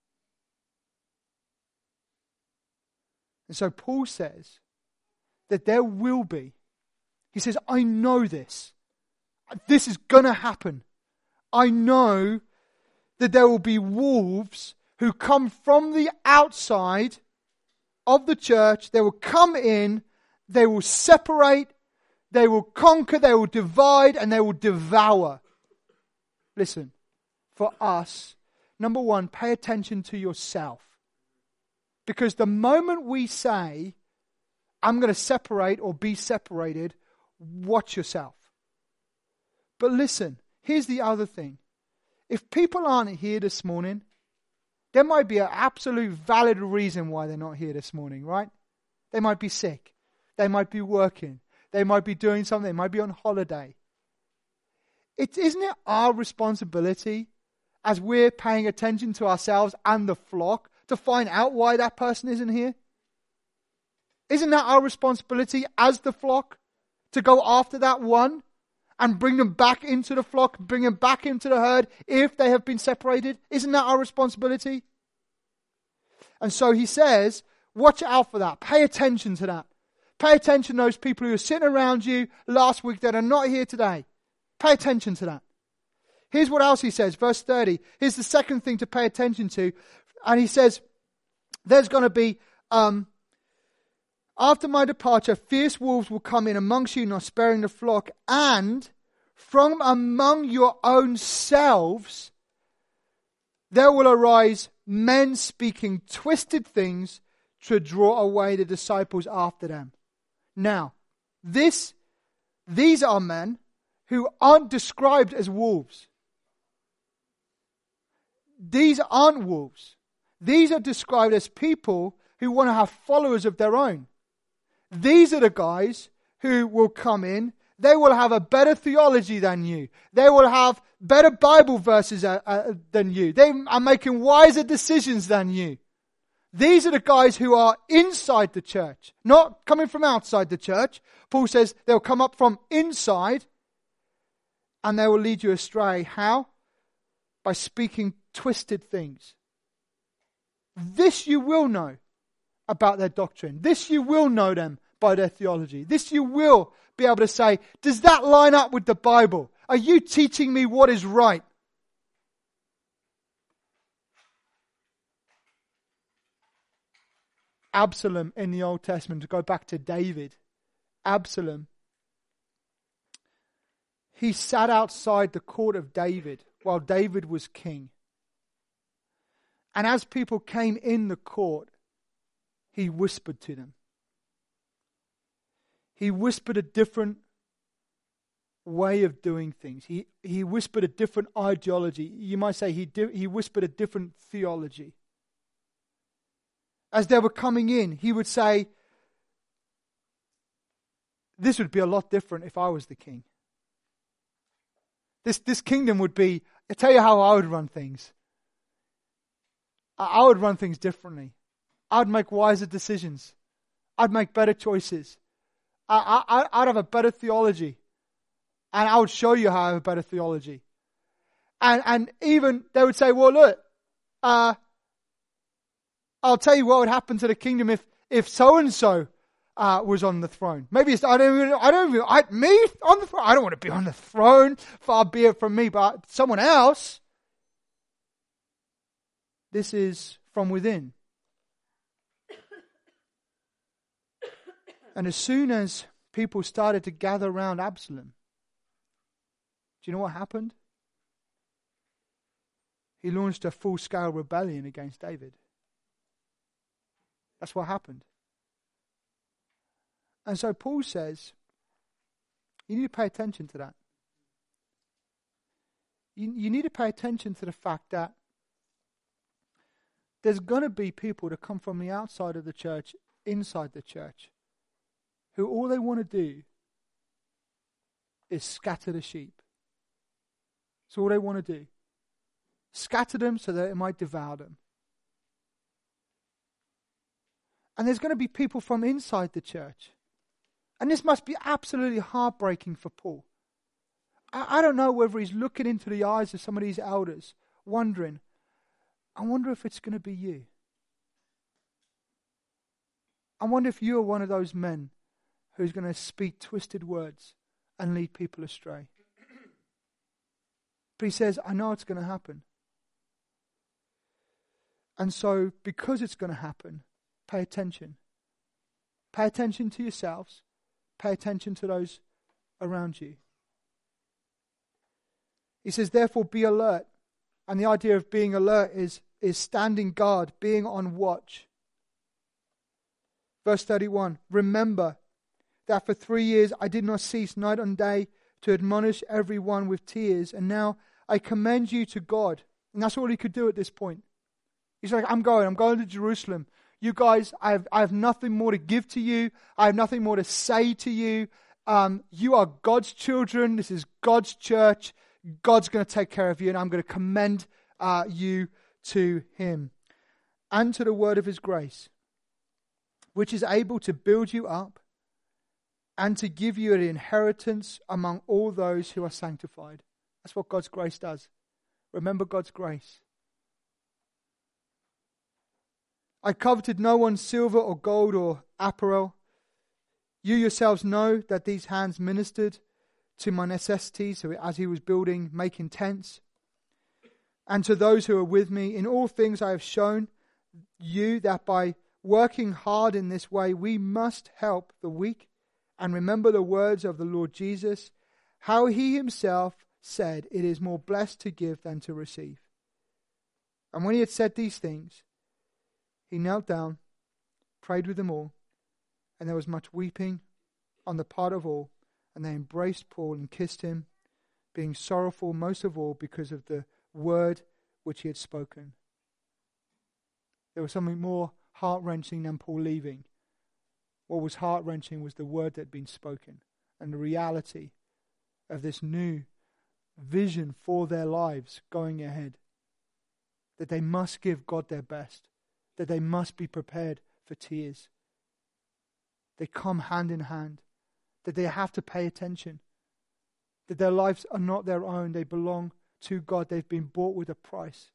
And so Paul says that there will be. He says, I know this. This is going to happen. I know that there will be wolves who come from the outside of the church. They will come in. They will separate. They will conquer. They will divide. And they will devour. Listen. For us, number one, pay attention to yourself. Because the moment we say, I'm going to separate or be separated, watch yourself. But listen, here's the other thing. If people aren't here this morning, there might be an absolute valid reason why they're not here this morning, right? They might be sick. They might be working. They might be doing something. They might be on holiday. It, isn't it our responsibility, as we're paying attention to ourselves and the flock, to find out why that person isn't here? Isn't that our responsibility as the flock, to go after that one and bring them back into the flock, bring them back into the herd if they have been separated? Isn't that our responsibility? And so he says, watch out for that. Pay attention to that. Pay attention to those people who are sitting around you last week that are not here today. Pay attention to that. Here's what else he says, verse thirty. Here's the second thing to pay attention to. And he says, there's going to be, um, after my departure, fierce wolves will come in amongst you, not sparing the flock. And from among your own selves, there will arise men speaking twisted things to draw away the disciples after them. Now, this, these are men who aren't described as wolves. These aren't wolves. These are described as people who want to have followers of their own. These are the guys who will come in. They will have a better theology than you. They will have better Bible verses uh, uh, than you. They are making wiser decisions than you. These are the guys who are inside the church, not coming from outside the church. Paul says they'll come up from inside and they will lead you astray. How? By speaking twisted things. This you will know about their doctrine. This you will know them by their theology. This you will be able to say, does that line up with the Bible? Are you teaching me what is right? Absalom in the Old Testament, to go back to David, Absalom, he sat outside the court of David while David was king. And as people came in the court, he whispered to them. He whispered a different way of doing things. He he whispered a different ideology. You might say he di- he whispered a different theology. As they were coming in, he would say, this would be a lot different if I was the king. This this kingdom would be, I tell you how I would run things. I, I would run things differently. I'd make wiser decisions. I'd make better choices. I, I, I'd have a better theology. And I would show you how I have a better theology. And and even they would say, well, look, uh, I'll tell you what would happen to the kingdom if if so and so was on the throne. Maybe it's, I don't even, I don't even, I, me on the throne. I don't want to be on the throne. Far be it from me, but someone else. This is from within. And as soon as people started to gather around Absalom, do you know what happened? He launched a full-scale rebellion against David. That's what happened. And so Paul says, you need to pay attention to that. You, you need to pay attention to the fact that there's going to be people that come from the outside of the church, inside the church, who all they want to do is scatter the sheep. That's all they want to do. Scatter them so that it might devour them. And there's going to be people from inside the church. And this must be absolutely heartbreaking for Paul. I, I don't know whether he's looking into the eyes of some of these elders, wondering, I wonder if it's going to be you. I wonder if you're one of those men who's going to speak twisted words and lead people astray. But he says, I know it's going to happen. And so, because it's going to happen, pay attention. Pay attention to yourselves. Pay attention to those around you. He says, therefore, be alert. And the idea of being alert is, is standing guard, being on watch. Verse thirty-one, remember that for three years I did not cease night and day to admonish everyone with tears, and now I commend you to God. And that's all he could do at this point. He's like, I'm going, I'm going to Jerusalem. You guys, I have, I have nothing more to give to you. I have nothing more to say to you. Um, you are God's children. This is God's church. God's going to take care of you, and I'm going to commend uh, you to him and to the word of his grace, which is able to build you up and to give you an inheritance among all those who are sanctified. That's what God's grace does. Remember God's grace. I coveted no one's silver or gold or apparel. You yourselves know that these hands ministered to my necessities so as he was building, making tents. And to those who are with me, in all things I have shown you that by working hard in this way, we must help the weak and remember the words of the Lord Jesus, how he himself said, it is more blessed to give than to receive. And when he had said these things, he knelt down, prayed with them all, and there was much weeping on the part of all, and they embraced Paul and kissed him, being sorrowful most of all because of the word which he had spoken. There was something more heart-wrenching than Paul leaving. What was heart-wrenching was the word that had been spoken and the reality of this new vision for their lives going ahead. That they must give God their best. That they must be prepared for tears. They come hand in hand. That they have to pay attention. That their lives are not their own. They belong to God. They've been bought with a price.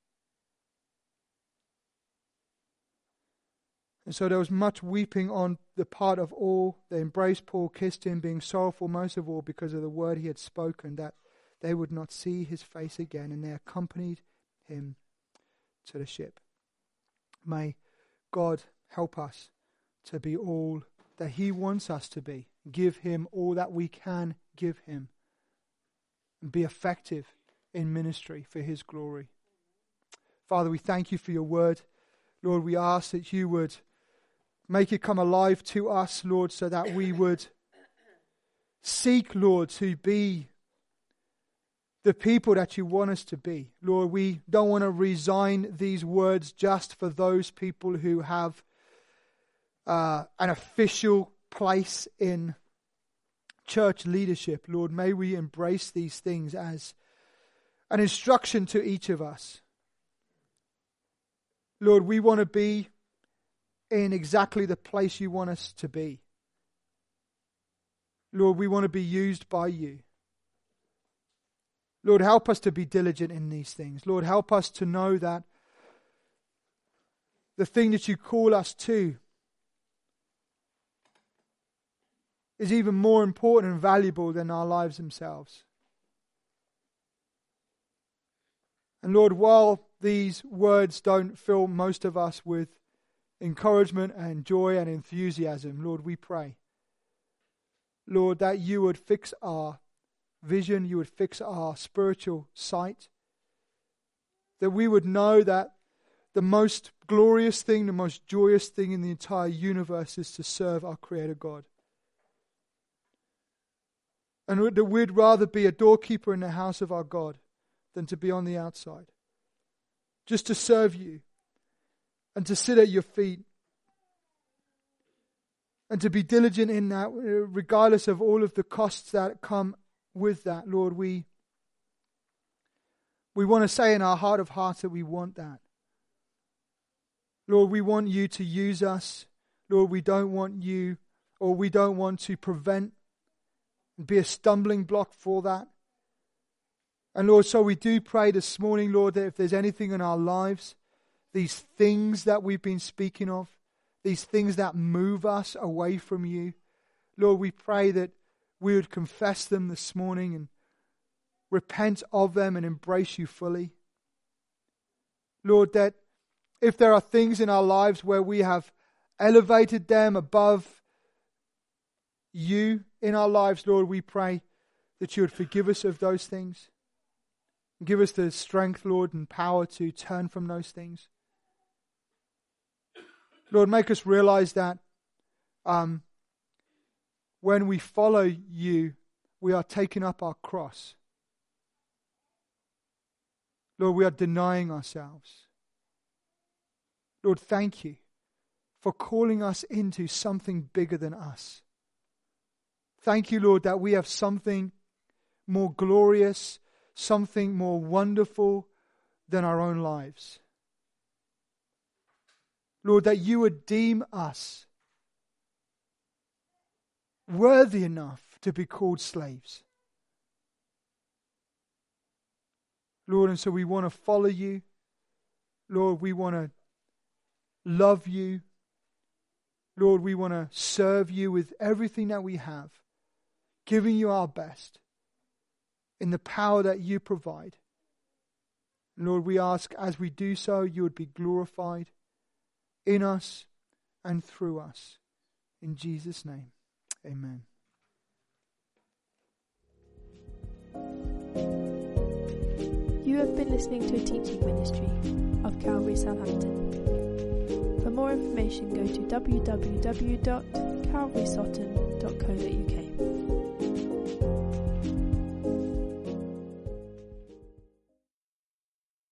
And so there was much weeping on the part of all. They embraced Paul, kissed him, being sorrowful most of all because of the word he had spoken, that they would not see his face again, and they accompanied him to the ship. May God help us to be all that he wants us to be. Give him all that we can give him. And be effective in ministry for his glory. Father, we thank you for your word. Lord, we ask that you would make it come alive to us, Lord, so that we would seek, Lord, to be the people that you want us to be. Lord, we don't want to resign these words just for those people who have uh, an official place in church leadership. Lord, may we embrace these things as an instruction to each of us. Lord, we want to be in exactly the place you want us to be. Lord, we want to be used by you. Lord, help us to be diligent in these things. Lord, help us to know that the thing that you call us to is even more important and valuable than our lives themselves. And Lord, while these words don't fill most of us with encouragement and joy and enthusiasm, Lord, we pray, Lord, that you would fix our vision, you would fix our spiritual sight, that we would know that the most glorious thing, the most joyous thing in the entire universe is to serve our Creator God. And that we'd rather be a doorkeeper in the house of our God than to be on the outside. Just to serve you and to sit at your feet and to be diligent in that, regardless of all of the costs that come with that. Lord, we, we want to say in our heart of hearts that we want that. Lord, we want you to use us. Lord, we don't want you, or we don't want to prevent and be a stumbling block for that. And Lord, so we do pray this morning, Lord, that if there's anything in our lives, these things that we've been speaking of, these things that move us away from you, Lord, we pray that we would confess them this morning and repent of them and embrace you fully. Lord, that if there are things in our lives where we have elevated them above you in our lives, Lord, we pray that you would forgive us of those things. Give us the strength, Lord, and power to turn from those things. Lord, make us realize that um, when we follow you, we are taking up our cross. Lord, we are denying ourselves. Lord, thank you for calling us into something bigger than us. Thank you, Lord, that we have something more glorious, something more wonderful than our own lives. Lord, that you would deem us worthy enough to be called slaves. Lord, and so we want to follow you. Lord, we want to love you. Lord, we want to serve you with everything that we have, giving you our best in the power that you provide. Lord, we ask as we do so, you would be glorified in us and through us. In Jesus' name, amen. You have been listening to a teaching ministry of Calvary Southampton. For more information, go to w w w dot calvary sutton dot co dot u k.